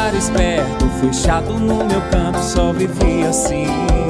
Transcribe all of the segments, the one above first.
era esperto, fechado no meu canto, só vivia assim.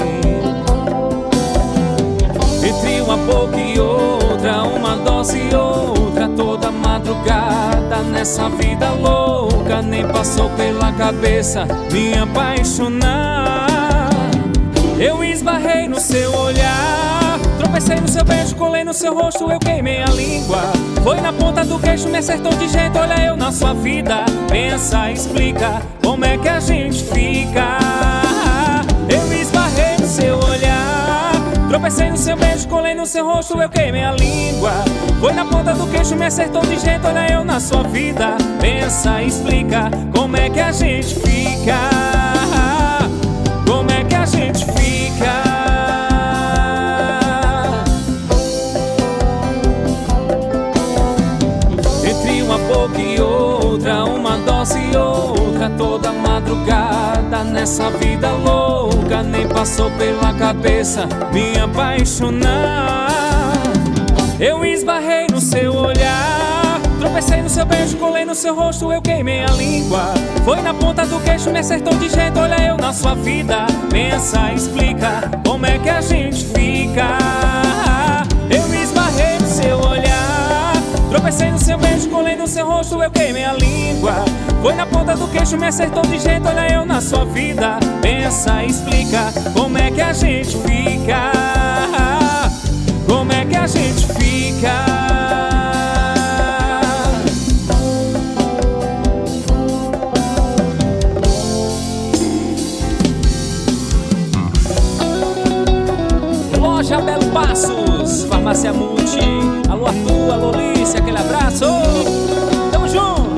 Entre uma boca e outra, uma dose e outra, toda madrugada nessa vida louca. Nem passou pela cabeça me apaixonar. Eu esbarrei no seu olhar, tropecei no seu beijo, colei no seu rosto, eu queimei a língua. Foi na ponta do queixo, me acertou de jeito, olha eu na sua vida. Pensa, explica, como é que a gente fica? Eu esbarrei no seu olhar, tropecei no seu beijo, colei no seu rosto, eu queimei a língua. Foi na ponta do queixo, me acertou de jeito, olha eu na sua vida. Pensa, explica, como é que a gente fica? Como é que a gente fica? Entre uma boca e outra, uma dose e outra, toda madrugada nessa vida louca. Nem passou pela cabeça me apaixonar. Eu esbarrei no seu olhar, tropecei no seu beijo, colei no seu rosto, eu queimei a língua. Foi na ponta do queixo, me acertou de jeito, olha eu na sua vida. Pensa, explica, como é que a gente fica? Eu esbarrei no seu olhar, tropecei no seu beijo, colei no seu rosto, eu queimei a língua. Foi na ponta do queixo, me acertou de jeito, olha eu na sua vida. Pensa, explica, como é que a gente fica? Como é que a gente fica? Loja Belo Passos, Farmácia Multi. Alô Arthur, alô Lícia, aquele abraço. Tamo junto.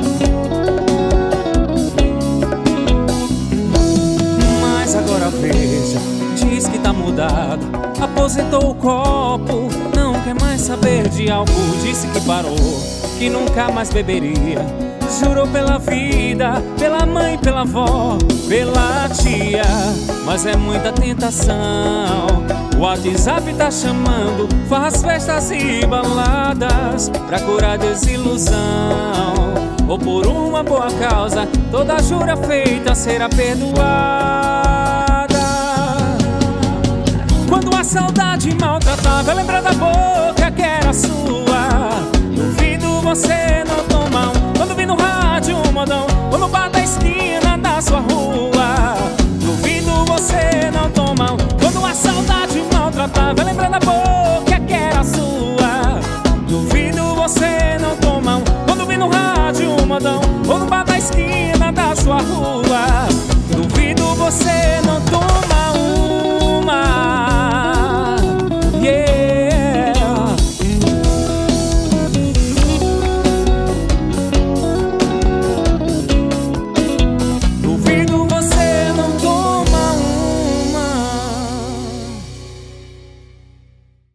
Mas agora veja, diz que tá mudado, aposentou o copo, não quer mais saber de álcool. Disse que parou, que nunca mais beberia. Jurou pela vida, pela mãe, pela avó, pela tia. Mas é muita tentação, o WhatsApp tá chamando, faz festas e baladas pra curar desilusão. Ou por uma boa causa, toda jura feita será perdoada. Quando a saudade maltratava, lembra da boca que era sua. Duvido você não tomar um, quando vi no rádio um modão, ou no bar da esquina da sua rua. Duvido você não tomar um, quando a saudade maltratava, lembra da boca que era sua. Duvido você não tomar um, quando vi no rádio um modão, ou no bar da esquina da sua rua. Duvido você não tomar